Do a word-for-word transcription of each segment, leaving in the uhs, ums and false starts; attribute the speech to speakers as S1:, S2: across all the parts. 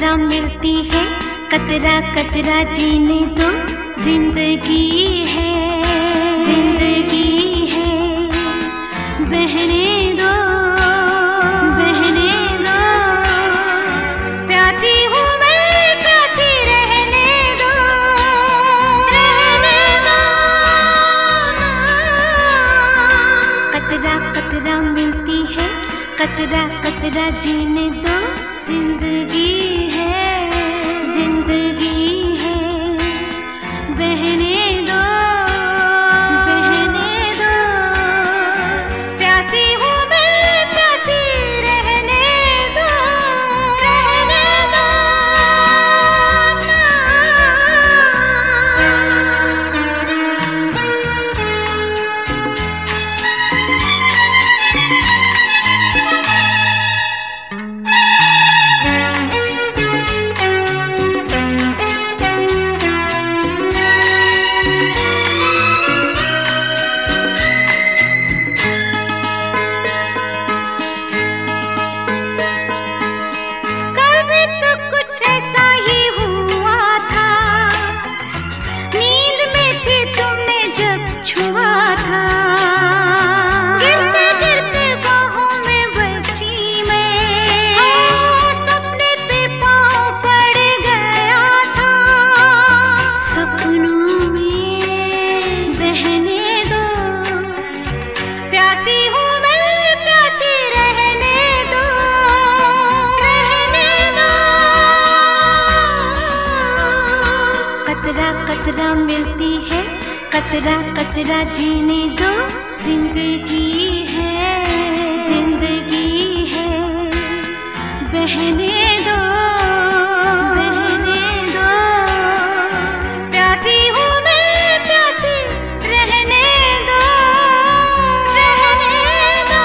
S1: कतरा मिलती है, कतरा कतरा जीने दो, जिंदगी है, जिंदगी है, बहने दो, बहने दो, प्यासी हूँ मैं, प्यासी रहने दो, रहने दो ना। कतरा कतरा मिलती है, कतरा कतरा जीने दो, जिंदगी है, जिंदगी है, बहने दो, बहने दो, प्यासी हूँ मैं, प्यासी रहने दो, रहने दो ना। कतरा कतरा मिलती है, कतरा कतरा जीने दो, जिंदगी है, जिंदगी है, बहने दो, बहने दो, प्यासी हूँ मैं, प्यासी रहने दो, रहने दो।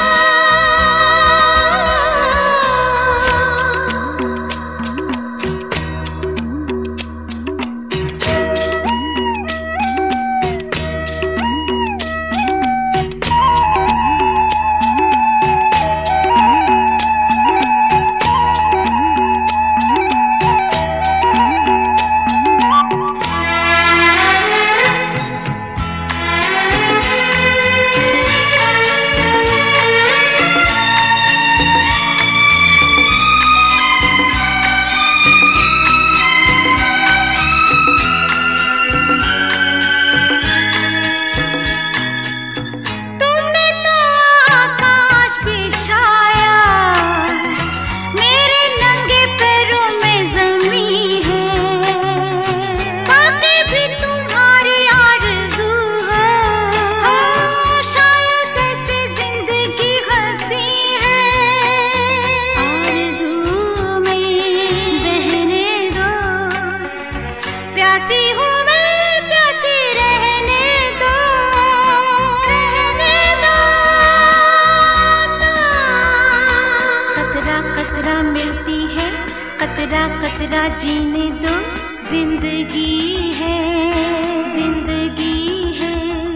S1: कतरा मिलती है, कतरा कतरा जीने दो, जिंदगी है, जिंदगी है,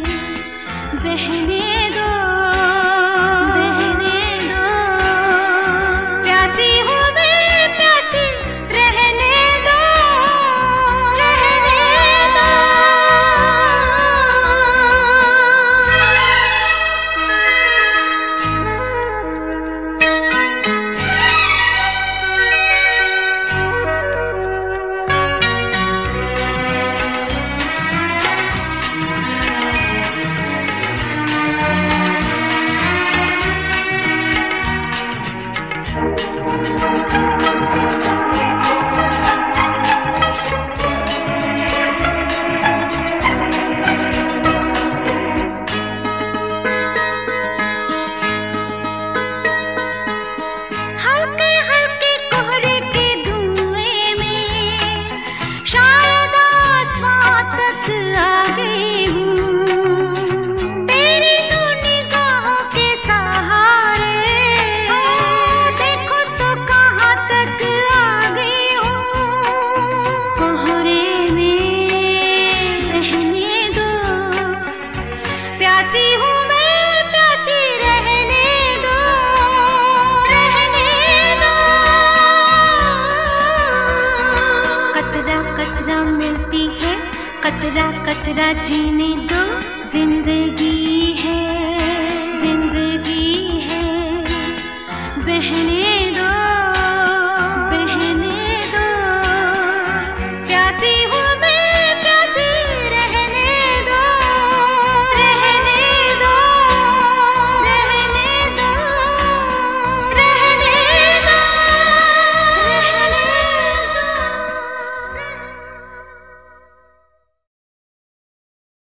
S1: बहने दो, बहने दो, प्यासी हूँ मैं, प्यासी रहने दो, रहने दो। कतरा कतरा जीने दो, जिंदगी है जिंदगी है बहने